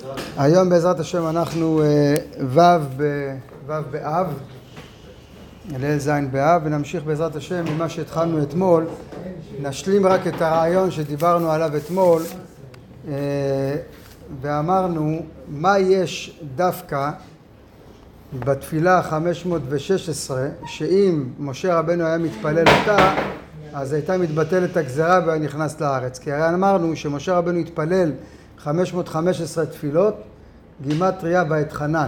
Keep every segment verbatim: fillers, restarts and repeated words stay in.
היום בעזרת השם אנחנו ו' באב, ליל ז' באב, ונמשיך בעזרת השם ממה שהתחלנו אתמול. נשלים רק את הרעיון שדיברנו עליו אתמול, ואמרנו מה יש דווקא בתפילה חמש מאות ושש עשרה, שאם משה רבנו היה מתפלל אותה, אז הייתה מתבטלת הגזרה והיה נכנס לארץ. כי הרי אמרנו שמשה רבנו התפלל חמש מאות וחמש עשרה תפילות, גימטריה ואתחנן.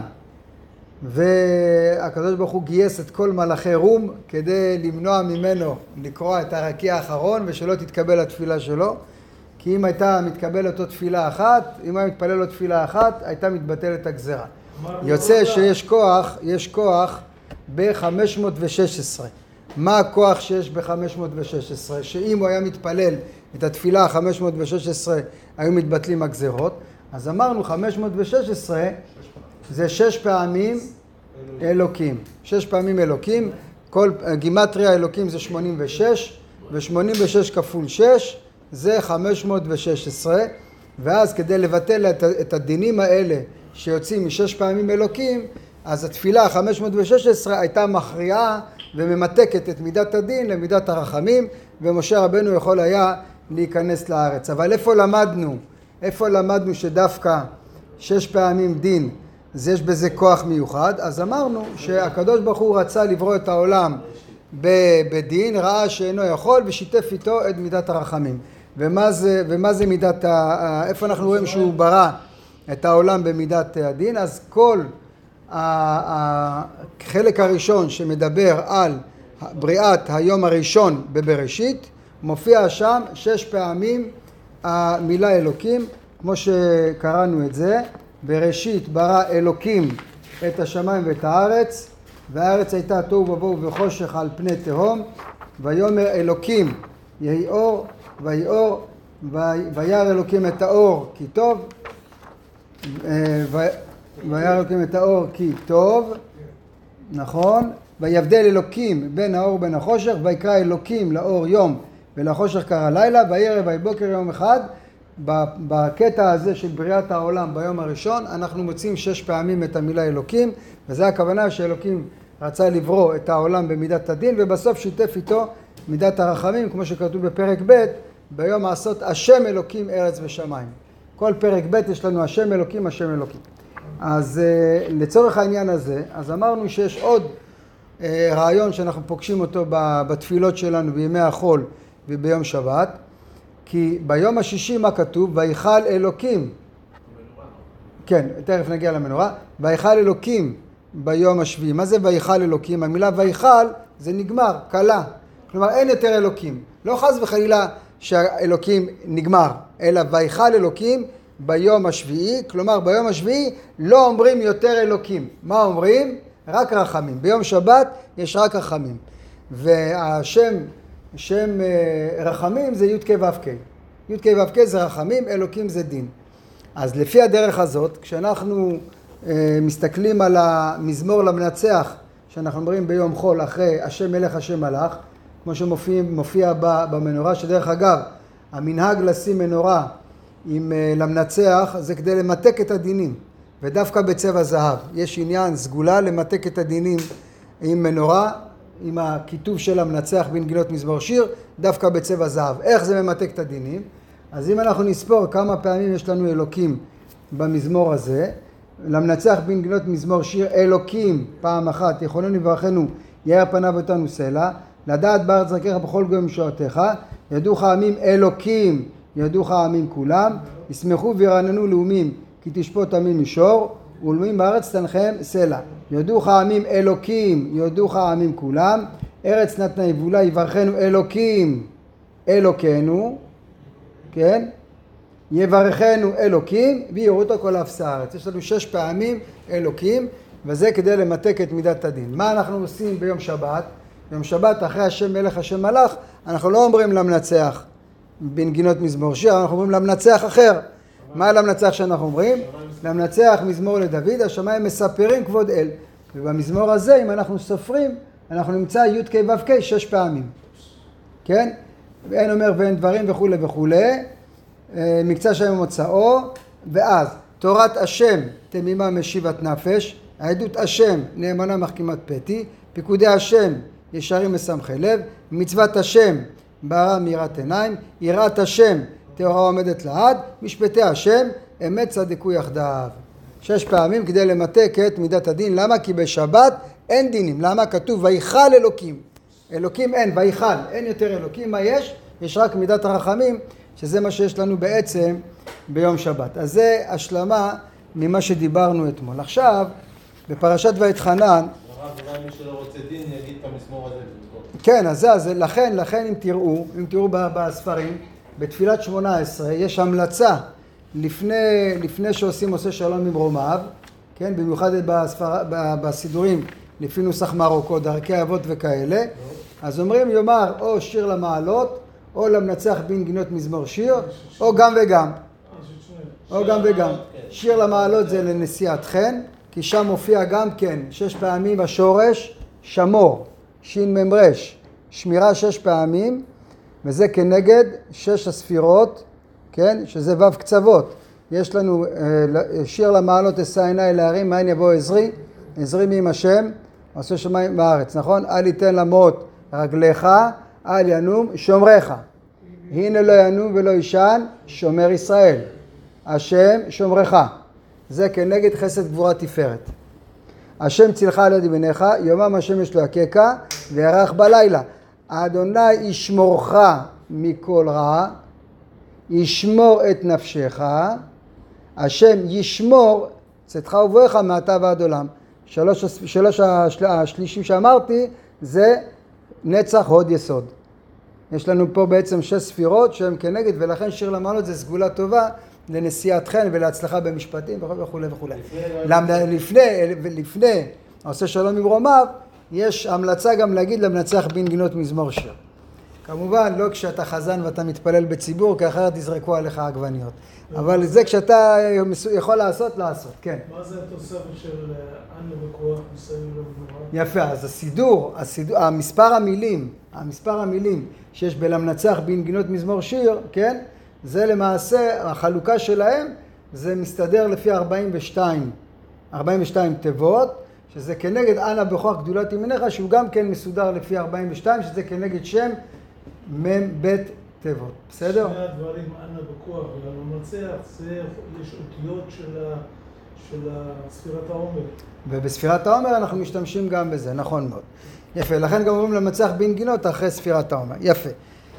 והקדוש ברוך הוא גייס את כל מלאכי רום כדי למנוע ממנו לקרוא את הרקיע האחרון ושלא תתקבל התפילה שלו. כי אם הייתה מתקבל אותו תפילה אחת, אם היה מתפלל לו תפילה אחת, הייתה מתבטלת הגזרה. יוצא שיש כוח, יש כוח ב-חמש מאות ושש עשרה. מה הכוח שיש ב-חמש מאות ושש עשרה? שאם הוא היה מתפלל את התפילה חמש מאות ושש עשרה, היו מתבטלים הגזרות. אז אמרנו חמש מאות ושש עשרה זה שש פעמים אלוקים. שש פעמים אלוקים. כל גימטריה אלוקים זה שמונים ושש, ו-שמונים ושש כפול שש זה חמש מאות ושש עשרה. ואז כדי לבטל את הדינים האלה שיוצאים משש פעמים אלוקים, אז התפילה חמש מאות ושש עשרה הייתה מכריעה וממתקת את מידת הדין למידת הרחמים, ומשה רבנו יכול היה להיכנס לארץ. אבל איפה למדנו? איפה למדנו שדווקא שש פעמים דין, אז יש בזה כוח מיוחד? אז אמרנו שהקדוש ברוך הוא רצה לברוא את העולם בדין, ראה שאינו יכול ושיתף איתו את מידת הרחמים. ומה זה, ומה זה מידת, ה, איפה אנחנו רואים שהוא ברא את העולם במידת הדין? אז כל החלק הראשון שמדבר על בריאת היום הראשון בבראשית, מופיע שם שש פעמים המילה אלוקים, כמו שקראנו את זה. בראשית ברא אלוקים את השמיים ואת הארץ, והארץ הייתה תוהו ובוהו וחושך על פני תהום, ויאמר אלוקים יהי אור, ויהי אור, וירא אלוקים את האור כי טוב, וירא אלוקים את האור כי טוב, נכון? ויבדל אלוקים בין האור ובין החושך, ויקרא אלוקים לאור יום ולחושך קרא לילה, ויערב ויבוקר יום אחד. בקטע הזה של בריאת העולם ביום הראשון אנחנו מוצאים שש פעמים את המילה אלוקים, וזה הכוונה שאלוקים רצה לברוא את העולם במידת הדין, ובסוף שיתף איתו מידת הרחמים, כמו שכתוב בפרק ב', ביום לעשות השם אלוקים ארץ ושמיים. כל פרק ב' יש לנו השם אלוקים, השם אלוקים. אז לצורך העניין הזה, אז אמרנו שיש עוד רעיון שאנחנו פוגשים אותו בתפילות שלנו בימי החול וביום שבת. כי ביום השישי מה כתוב? ויכל אלוקים. כן, תכף נגיע למנורה. ויכל אלוקים ביום השביעי. מה זה ויכל אלוקים? המילה ויכל זה נגמר, קלה. כלומר אין יותר אלוקים. לא חס וחלילה שהאלוקים נגמר, אלא ויכל אלוקים ביום השביעי. כלומר ביום השביעי לא אומרים יותר אלוקים. מה אומרים? רק רחמים. ביום שבת יש רק רחמים. והשם שם רחמים זה י' כ' ו' כ'. י' כ' ו' כ' זה רחמים, אלוקים זה דין. אז לפי הדרך הזאת, כשאנחנו מסתכלים על המזמור למנצח, שאנחנו אומרים ביום חול אחרי השם מלך השם מלך, כמו שמופיע במנורה, שדרך אגב, המנהג לשים מנורה עם למנצח זה כדי למתק את הדינים, ודווקא בצבע זהב. יש עניין סגולה למתק את הדינים עם מנורה, עם הכיתוב של המנצח בנגינות מזמור שיר, דווקא בצבע זהב. איך זה ממתק את הדינים? אז אם אנחנו נספור כמה פעמים יש לנו אלוקים במזמור הזה, למנצח בנגינות מזמור שיר אלוקים פעם אחת, יכולנו לברכנו יאר פניו אותנו סלע, לדעת בארץ דרכך בכל גויים משועתך, ידעוך עמים אלוקים, ידעוך עמים כולם, ישמחו וירננו לאומים כי תשפוט עמים מישור, ולאומים בארץ תנחם סלע. יודוך העמים אלוקים, יודוך העמים כולם, ארץ נתנה יבולה יברכנו אלוקים אלוקינו, כן? יברכנו אלוקים ויראו אותו כל אפס הארץ. יש לנו שש פעמים אלוקים, וזה כדי למתק את מידת הדין. מה אנחנו עושים ביום שבת? ביום שבת אחרי השם מלך השם מלך, אנחנו לא אומרים למנצח בנגינות מזמור שיר, אנחנו אומרים למנצח אחר. מה למנצח שאנחנו אומרים? למנצח מזמור לדוד, השמיים מספרים כבוד אל. ובמזמור הזה, אם אנחנו סופרים, אנחנו נמצא י' כ' ו' כ' שש פעמים. כן? ואין אומר ואין דברים וכו' וכו'. מקצה שם מוצאו, ואז תורת השם תמימה משיבת נפש, העדות השם נאמנה מחכימת פתי, פיקודי השם ישרים משמחי לב, מצוות השם בהרה מיראת עיניים, יראת השם טהורה עומדת לעד, משפטי השם אמת צדקו יחדיו. שש פעמים כדי למתק את מידת הדין. למה? כי בשבת אין דינים. למה? כתוב ויכל אלוקים. אלוקים אין, ויכל, אין יותר אלוקים. מה יש? יש רק מידת הרחמים, שזה מה שיש לנו בעצם ביום שבת. אז זה השלמה ממה שדיברנו אתמול. עכשיו, בפרשת ואתחנן, הרב, אולי מי שלא רוצה דין יגיד את המזמור הזה. כן, אז זה, לכן, לכן אם תראו, אם תראו בספרים, בתפילת שמונה עשרה יש המלצה לפני, לפני שעושים עושה שלום עם רומיו, כן, במיוחד בספר, בסידורים לפי נוסח מרוקו, דרכי אבות וכאלה, אז אומרים יאמר או שיר למעלות, או למנצח בנגינות מזמור שיר, או גם וגם. או גם וגם. שיר למעלות זה לנשיאת חן, כי שם מופיע גם כן שש פעמים השורש שמור, שין ממרש, שמירה שש פעמים, וזה כנגד שש הספירות, כן, שזה וו קצוות. יש לנו שיר למעלות אשא עיני להרים, מאין יבוא עזרי, עזרי מעם השם, עושה שמיים בארץ, נכון? אל יתן למות רגליך, אל ינום שומריך. הנה לא ינום ולא ישן, שומר ישראל. השם שומרך. זה כנגד חסד גבורה תפארת. השם צילך על יד ימיניך, יומם השם יש לו יקקה, וירח בלילה. אדוני ישמורך מכל רע, ישמור את נפשך, השם ישמור צאתך ובואך מעתה ועד עולם. שלוש, שלוש השלישים שאמרתי זה נצח הוד יסוד. יש לנו פה בעצם שש ספירות שהן כנגד, ולכן שיר למעלות זה סגולה טובה לנשיאת חן ולהצלחה במשפטים וכו' וכו' וכו'. לפני, לפני עושה שלום עם רומיו, יש המלצה גם להגיד למנצח בנגינות מזמור שיר. כמובן לא כשאתה חזן ואתה מתפלל בציבור, כי אחרת יזרקו עליך עגבניות. אבל זה כשאתה יכול לעשות, לעשות, כן. מה זה התוספת של אנה וכוח מסביב למנורה? יפה, אז הסידור, הסידור, המספר המילים, המספר המילים שיש בלמנצח בנגינות מזמור שיר, כן? זה למעשה, החלוקה שלהם, זה מסתדר לפי ארבעים ושתיים, ארבעים ושתיים תיבות, שזה כנגד אנה בכוח גדולת ימיניך, שהוא גם כן מסודר לפי ארבעים ושתיים, שזה כנגד שם מם בית תיבות. בסדר? שני הדברים, אנה בכוח ולמנצח, זה יש אותיות של, ה, של ספירת העומר. ובספירת העומר אנחנו משתמשים גם בזה, נכון מאוד. יפה, לכן גם אומרים למנצח בנגינות אחרי ספירת העומר. יפה.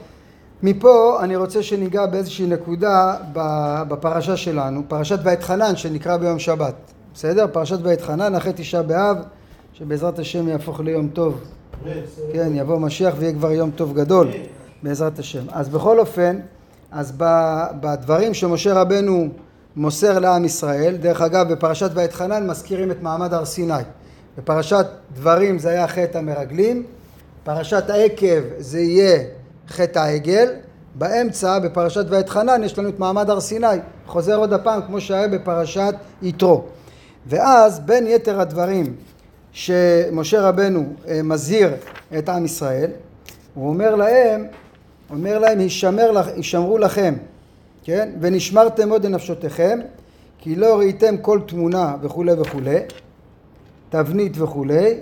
מפה אני רוצה שניגע באיזושהי נקודה בפרשה שלנו, פרשת ואתחנן שנקרא ביום שבת. בסדר? פרשת ואתחנן אחרי תשעה באב, שבעזרת השם יהפוך ליום טוב. כן, יבוא משיח ויהיה כבר יום טוב גדול, בעזרת השם. אז בכל אופן, אז בדברים שמשה רבנו מוסר לעם ישראל, דרך אגב בפרשת ואתחנן מזכירים את מעמד הר סיני. בפרשת דברים זה היה חטא המרגלים, פרשת העקב זה יהיה חטא העגל, באמצע בפרשת ואתחנן יש לנו את מעמד הר סיני, חוזר עוד הפעם כמו שהיה בפרשת יתרו. ואז בין יתר הדברים שמשה רבנו מזהיר את עם ישראל, הוא אומר להם, אומר להם, הישמר, הישמרו לכם, כן? ונשמרתם עוד לנפשותיכם, כי לא ראיתם כל תמונה וכו' וכו', תבנית וכו',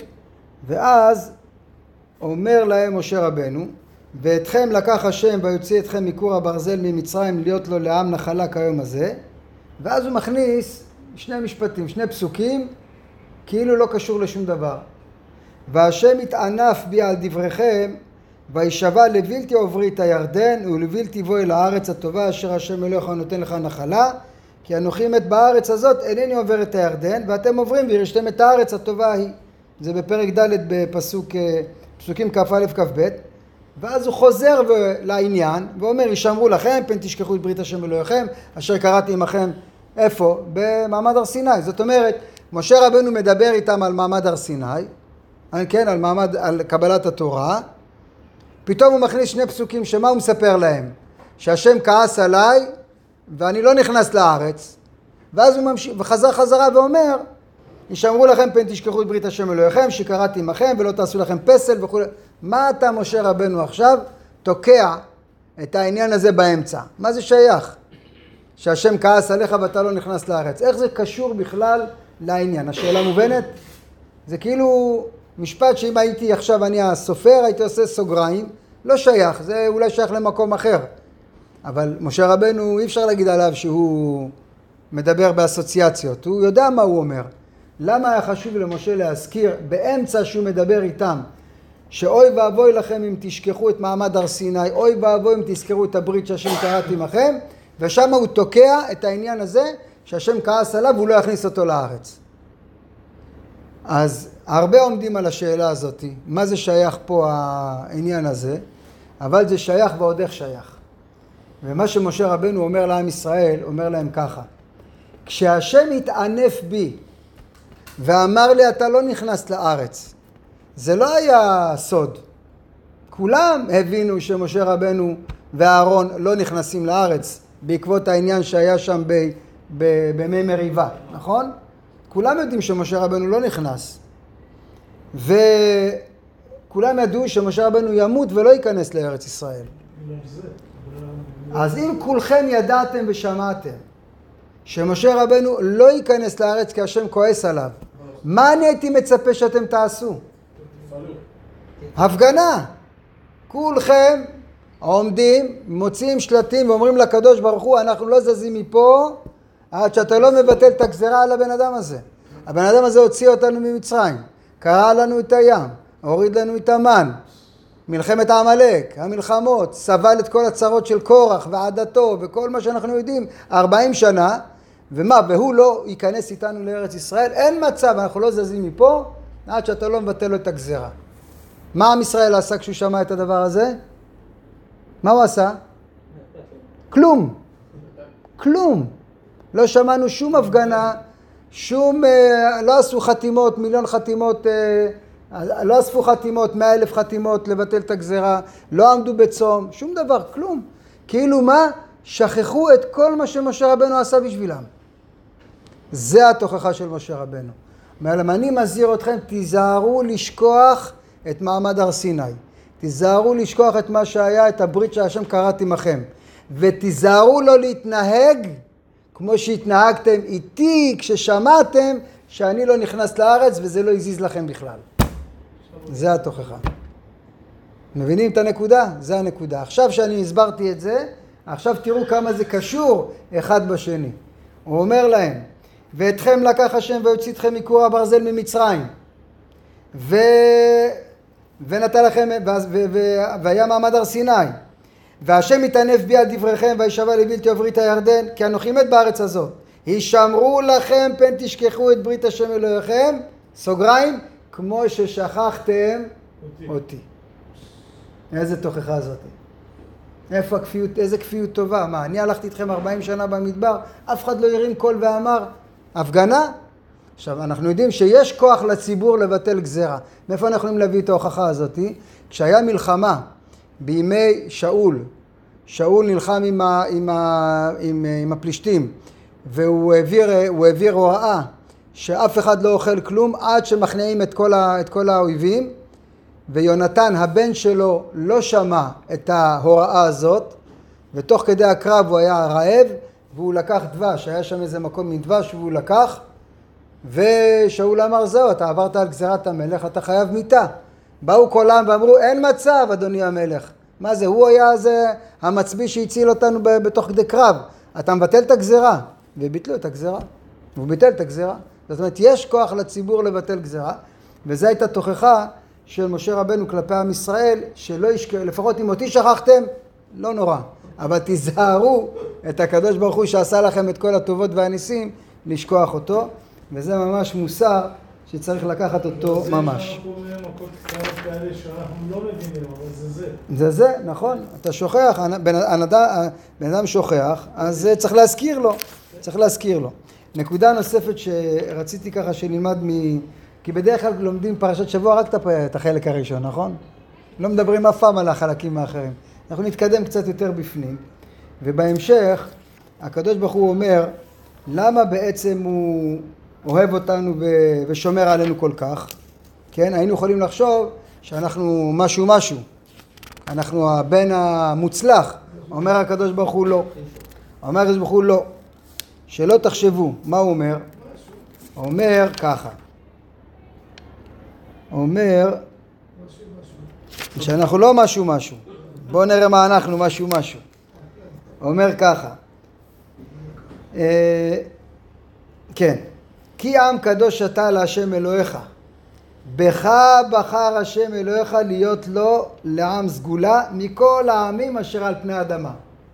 ואז אומר להם משה רבנו, ואתכם לקח השם ויוציא אתכם מכור הברזל ממצרים להיות לו לעם נחלה כיום הזה, ואז הוא מכניס שני משפטים, שני פסוקים, כאילו לא קשור לשום דבר. והשם התענף בי על דבריכם, וישבע לבלתי עוברי את הירדן, ולבלתי בוא אל הארץ הטובה, אשר השם אלוהיך נותן לך נחלה, כי אנוכי מת בארץ הזאת, אינני עובר את הירדן, ואתם עוברים וירשתם את הארץ הטובה ההיא. זה בפרק ד' בפסוק, פסוקים כ"א כ"ב, ואז הוא חוזר לעניין, ואומר, ישמרו לכם, פן תשכחו את ברית השם אלוהיכם, אשר קראתי עמכם, איפה? במעמד הר סיני. זאת אומרת, משה רבנו מדבר איתם על מעמד הר סיני, כן, על מעמד, על קבלת התורה, פתאום הוא מכניס שני פסוקים, שמה הוא מספר להם? שהשם כעס עליי, ואני לא נכנס לארץ, ואז הוא ממשיך, וחזר חזרה ואומר, ישמרו לכם פן תשכחו את ברית השם אלוהיכם, שקראתי עמכם, ולא תעשו לכם פסל וכו'. מה אתה משה רבנו עכשיו תוקע את העניין הזה באמצע? מה זה שייך? שהשם כעס עליך ואתה לא נכנס לארץ. איך זה קשור בכלל לעניין? השאלה מובנת? זה כאילו משפט שאם הייתי עכשיו אני הסופר, הייתי עושה סוגריים, לא שייך, זה אולי שייך למקום אחר. אבל משה רבנו אי אפשר להגיד עליו שהוא מדבר באסוציאציות, הוא יודע מה הוא אומר. למה היה חשוב למשה להזכיר באמצע שהוא מדבר איתם, שאוי ואבוי לכם אם תשכחו את מעמד הר סיני, אוי ואבוי אם תזכרו את הברית שהשם כרת עמכם, ושם הוא תוקע את העניין הזה שהשם כעס עליו והוא לא יכניס אותו לארץ. אז הרבה עומדים על השאלה הזאת, מה זה שייך פה העניין הזה, אבל זה שייך ועוד איך שייך. ומה שמשה רבנו אומר לעם ישראל, אומר להם ככה, כשהשם התענף בי ואמר לי אתה לא נכנס לארץ, זה לא היה סוד. כולם הבינו שמשה רבנו ואהרון לא נכנסים לארץ בעקבות העניין שהיה שם ב, ב, במי מריבה, נכון? כולם יודעים שמשה רבנו לא נכנס. וכולם ידעו שמשה רבנו ימות ולא ייכנס לארץ ישראל. אז אם כולכם ידעתם ושמעתם שמשה רבנו לא ייכנס לארץ כי השם כועס עליו, מה אני הייתי מצפה שאתם תעשו? הפגנה. כולכם עומדים, מוציאים שלטים ואומרים לקדוש ברוך הוא, אנחנו לא זזים מפה עד שאתה לא מבטל את הגזרה על הבן אדם הזה. הבן אדם הזה הוציא אותנו ממצרים, קרע לנו את הים, הוריד לנו את המן, מלחמת העמלק, המלחמות, סבל את כל הצרות של קורח ועדתו וכל מה שאנחנו יודעים, ארבעים שנה, ומה, והוא לא ייכנס איתנו לארץ ישראל, אין מצב, אנחנו לא זזים מפה עד שאתה לא מבטל לו את הגזרה. מה עם ישראל עשה כשהוא שמע את הדבר הזה? מה הוא עשה? כלום. כלום. לא שמענו שום הפגנה, שום, לא עשו חתימות, מיליון חתימות, לא אספו חתימות, מאה אלף חתימות לבטל את הגזרה, לא עמדו בצום, שום דבר, כלום. כאילו מה? שכחו את כל מה שמשה רבנו עשה בשבילם. זה התוכחה של משה רבנו. מעלם, אני מזהיר אתכם, תיזהרו לשכוח את מעמד הר סיני. תיזהרו לשכוח את מה שהיה, את הברית שהשם כרת עמכם. ותיזהרו לא להתנהג כמו שהתנהגתם איתי כששמעתם שאני לא נכנס לארץ וזה לא יזיז לכם בכלל. זה התוכחה. מבינים את הנקודה? זה הנקודה. עכשיו שאני הסברתי את זה, עכשיו תראו כמה זה קשור אחד בשני. הוא אומר להם, ואתכם לקח השם והוציא אתכם מכור הברזל ממצרים. ו... ונתן לכם, ו... ו... ו... והיה מעמד הר סיני. והשם יתענף בי על דבריכם וישבע לבלתי עברית הירדן, כי אנוכי מת בארץ הזאת. הישמרו לכם פן תשכחו את ברית השם אלוהיכם, סוגריים, כמו ששכחתם אותי. אותי. איזה תוכחה זאת. איפה הכפיות, איזה כפיות טובה. מה, אני הלכתי איתכם ארבעים שנה במדבר, אף אחד לא ירים קול ואמר, הפגנה? עכשיו, אנחנו יודעים שיש כוח לציבור לבטל גזרה. מאיפה אנחנו יכולים להביא את ההוכחה הזאת? כשהיה מלחמה בימי שאול, שאול נלחם עם, ה, עם, ה, עם, עם הפלישתים, והוא העביר, הוא העביר הוראה שאף אחד לא אוכל כלום עד שמכניעים את כל, ה, את כל האויבים, ויונתן הבן שלו לא שמע את ההוראה הזאת, ותוך כדי הקרב הוא היה רעב, והוא לקח דבש, היה שם איזה מקום מדבש והוא לקח, ושאול אמר זהו, אתה עברת על גזירת המלך, אתה חייב מיתה. באו כולם ואמרו אין מצב אדוני המלך, מה זה, הוא היה זה המצביא שהציל אותנו בתוך כדי קרב, אתה מבטל את הגזירה, וביטלו את הגזירה, והוא ביטל את הגזירה. זאת אומרת יש כוח לציבור לבטל גזירה, וזו הייתה תוכחה של משה רבנו כלפי עם ישראל, שלא ישכח, לפחות אם אותי שכחתם, לא נורא, אבל תיזהרו את הקדוש ברוך הוא שעשה לכם את כל הטובות והניסים, לשכוח אותו, וזה ממש מוסר שצריך לקחת אותו ממש. זה זה, נכון, אתה שוכח, בן אדם שוכח, אז צריך להזכיר לו, צריך להזכיר לו. נקודה נוספת שרציתי ככה שנלמד מ... כי בדרך כלל לומדים פרשת שבוע רק את החלק הראשון, נכון? לא מדברים אף פעם על החלקים האחרים. אנחנו נתקדם קצת יותר בפנים, ובהמשך הקדוש ברוך הוא אומר, למה בעצם הוא אוהב אותנו ושומר עלינו כל כך? כן, היינו יכולים לחשוב שאנחנו משהו משהו, אנחנו הבן המוצלח, אומר הקדוש ברוך הוא לא. אומר הקדוש ברוך הוא לא, שלא תחשבו. מה הוא אומר? הוא אומר ככה, הוא אומר שאנחנו לא משהו משהו. בואו נראה מה אנחנו משהו משהו. הוא אומר ככה, אה, כן, כי עם קדוש אתה להשם אלוהיך, בך בחר השם אלוהיך להיות לו לעם סגולה מכל העמים אשר על פני האדמה.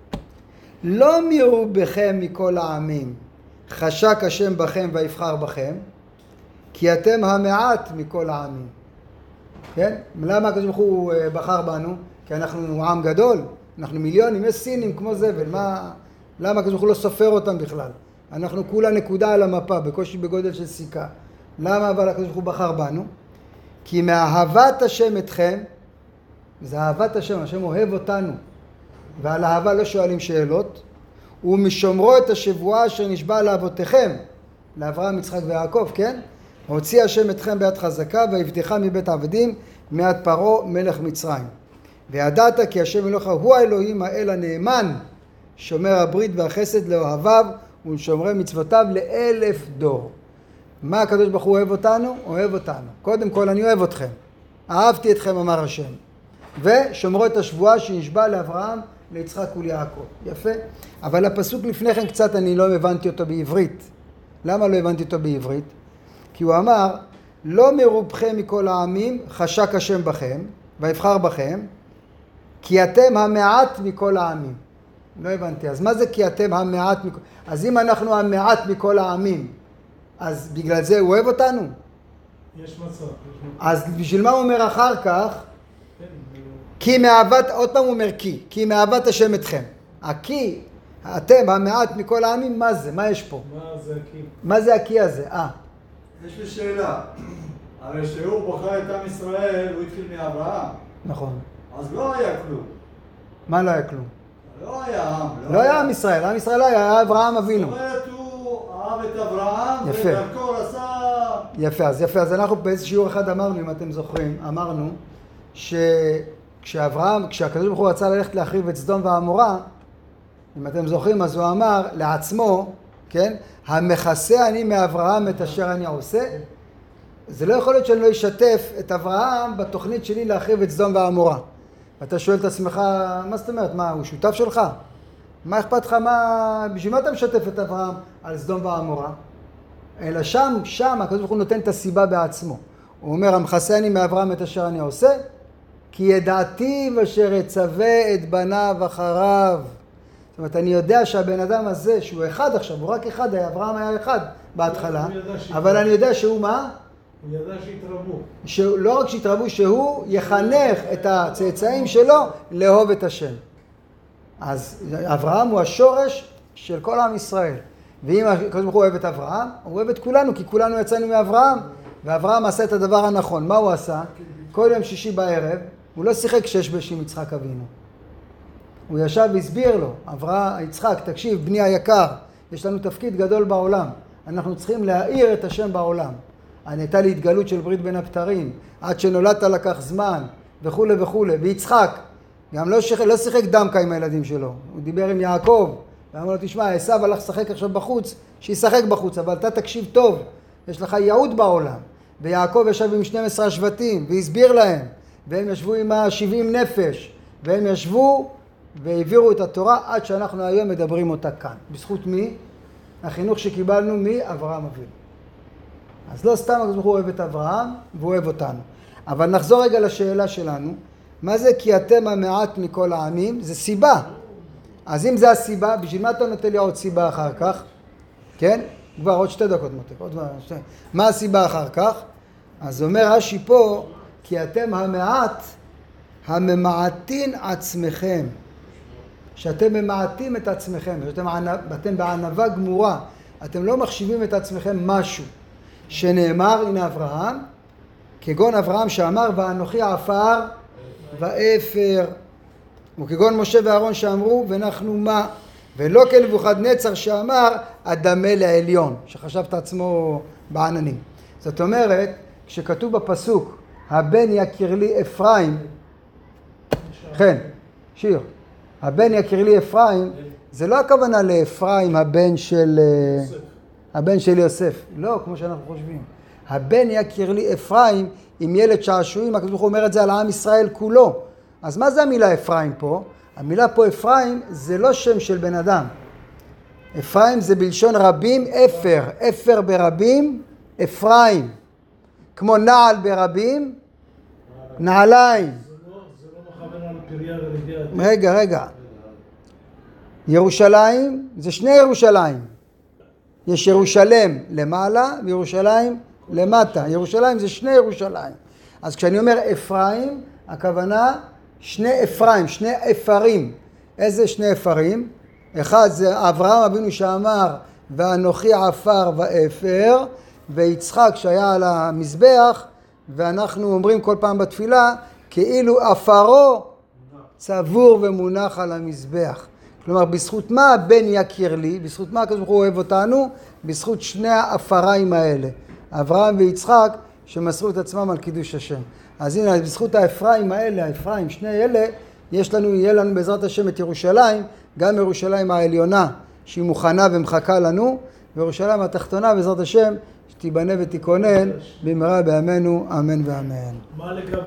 לא מיראו בכם מכל העמים, חשק השם בכם ויבחר בכם, כי אתם המעט מכל העמים. כן? למה הקדוש ברוך הוא בחר בנו? כי אנחנו עם גדול, אנחנו מיליונים, יש סינים כמו זבל. מה, למה הקדוש ברוך הוא לא סופר אותם בכלל? אנחנו כולה נקודה על המפה, בקושי בגודל של סיכה. למה אבל הקדוש ברוך הוא בחר בנו? כי מאהבת השם אתכם, זה אהבת השם, השם אוהב אותנו, ועל אהבה לא שואלים שאלות, ומשומרו את השבועה אשר נשבע לאבותיכם, לאברהם, יצחק ויעקב, כן? הוציא השם אתכם ביד חזקה ויבטחה מבית עבדים מיד פרעה מלך מצרים. וידעת כי השם אלוהיך הוא האלוהים האל הנאמן, שומר הברית והחסד לאוהביו ולשומרי מצוותיו לאלף דור. מה הקדוש ברוך הוא אוהב אותנו? אוהב אותנו. קודם כל אני אוהב אתכם. אהבתי אתכם אמר השם. ושומרו את השבועה שנשבע לאברהם, ליצחק וליעקב. יפה. אבל הפסוק לפני כן קצת אני לא הבנתי אותו בעברית. למה לא הבנתי אותו בעברית? כי הוא אמר, לא מרובכם מכל העמים חשק השם בכם, ויבחר בכם, כי אתם המעט מכל העמים. לא הבנתי. אז מה זה כי אתם המעט מכל... אז אם אנחנו המעט מכל העמים, אז בגלל זה הוא אוהב אותנו? יש מצב. יש מצב. אז בשביל מה הוא אומר אחר כך? כן, כי מאהבת, עוד פעם הוא אומר כי, כי מאהבת השם אתכם. הכי, אתם המעט מכל העמים, מה זה? מה יש פה? מה זה הכי? מה זה הכי הזה? אה. יש לי שאלה. הרי שהוא בחר את עם ישראל, הוא התחיל מאברהם. נכון. אז לא היה כלום. מה לא היה כלום? לא היה עם. לא היה עם ישראל, עם ישראל לא היה, היה אברהם אבינו. זאת אומרת, הוא אהב את אברהם, יפה. ודרכו עשה... יפה, אז יפה, אז אנחנו באיזה שיעור אחד אמרנו, אם אתם זוכרים, אמרנו שכשאברהם, כשהקדוש ברוך הוא רצה ללכת להחריב את סדום ועמורה, אם אתם זוכרים, אז הוא אמר לעצמו, כן, המכסה אני מאברהם את אשר אני עושה. זה לא יכול להיות שאני לא אשתף את אברהם בתוכנית שלי להחריב את סדום ועמורה. ואתה שואל את עצמך, מה זאת אומרת, מה, הוא שותף שלך? מה אכפת לך, מה, בשביל מה אתה משתף את אברהם על סדום ועמורה? אלא שם, שם, הקדוש ברוך הוא נותן את הסיבה בעצמו. הוא אומר, המכסה אני מאברהם את אשר אני עושה, כי ידעתי אשר אצווה את בניו אחריו. זאת אומרת, אני יודע שהבן אדם הזה, שהוא אחד עכשיו, הוא רק אחד, אברהם היה אחד בהתחלה, אבל אני יודע שהוא מה? הוא ידע שהתרבו. שהוא, לא רק שהתרבו, שהוא יחנך את הצאצאים שלו לאהוב את השם. אז אברהם הוא השורש של כל עם ישראל. ואם הקדוש ברוך הוא אוהב את אברהם, הוא אוהב את כולנו, כי כולנו יצאנו מאברהם, ואברהם עשה את הדבר הנכון. מה הוא עשה? כל יום שישי בערב, הוא לא שיחק שש בש עם יצחק אבינו. הוא ישב והסביר לו, אברהם, יצחק, תקשיב, בני היקר, יש לנו תפקיד גדול בעולם. אנחנו צריכים להאיר את השם בעולם. הייתה לי התגלות של ברית בין הבתרים, עד שנולדת לקח זמן, וכו' וכו'. ויצחק, גם לא, שח... לא שיחק דמקה עם הילדים שלו. הוא דיבר עם יעקב, ואמר לו, תשמע, עשיו הלך לשחק עכשיו בחוץ, שישחק בחוץ, אבל אתה תקשיב טוב, יש לך ייעוד בעולם. ויעקב ישב עם שנים עשר שבטים, והסביר להם, והם ישבו עם ה-שבעים נפש, והם ישבו והעבירו את התורה עד שאנחנו היום מדברים אותה כאן. בזכות מי? החינוך שקיבלנו מאברהם אבינו. אז לא סתם הקדוש ברוך הוא אוהב את אברהם, והוא אוהב אותנו. אבל נחזור רגע לשאלה שלנו, מה זה כי אתם המעט מכל העמים? זה סיבה. אז אם זה הסיבה, בשביל מה אתה נותן לי עוד סיבה אחר כך? כן? כבר עוד שתי דקות מותק. עוד שתי. מה הסיבה אחר כך? אז אומר רש"י פה, כי אתם המעט הממעטין עצמכם. שאתם ממעטים את עצמכם, שאתם אתם בענווה גמורה, אתם לא מחשיבים את עצמכם משהו. שנאמר, הנה אברהם, כגון אברהם שאמר, ואנוכי עפר ואפר. וכגון משה ואהרון שאמרו, ואנחנו מה? ולא כנבוכדנצר שאמר, אדמה לעליון, שחשב את עצמו בעננים. זאת אומרת, כשכתוב בפסוק, הבן יכיר לי אפרים, כן, שיר, הבן יכיר לי אפרים, זה לא הכוונה לאפרים הבן של, יוסף. הבן של יוסף. לא, כמו שאנחנו חושבים. הבן יכיר לי אפרים עם ילד שעשועים, הקדוש ברוך הוא אומר את זה על העם ישראל כולו. אז מה זה המילה אפרים פה? המילה פה אפרים זה לא שם של בן אדם. אפרים זה בלשון רבים אפר, אפר ברבים, אפרים. כמו נעל ברבים, נעליים. זה לא, זה לא מכוון על פריה ורגיעה. רגע, רגע. ירושלים זה שני ירושלים. יש ירושלם למעלה וירושלים למטה. ירושלים זה שני ירושלים. אז כשאני אומר אפרים, הכוונה שני אפרים, שני אפרים. איזה שני אפרים? אחד זה אברהם אבינו שאמר ואנוכי עפר ואפר, ויצחק שהיה על המזבח, ואנחנו אומרים כל פעם בתפילה כאילו עפרו צבור ומונח על המזבח. כלומר, בזכות מה הבן יכיר לי? בזכות מה הקדוש ברוך הוא אוהב אותנו? בזכות שני האפריים האלה, אברהם ויצחק, שמסרו את עצמם על קידוש השם. אז הנה, בזכות האפריים האלה, האפריים, שני אלה, יש לנו, יהיה לנו בעזרת השם את ירושלים, גם ירושלים העליונה שהיא מוכנה ומחכה לנו, וירושלים התחתונה בעזרת השם שתיבנה ותיכונן במהרה בימינו, אמן ואמן. מה לגבי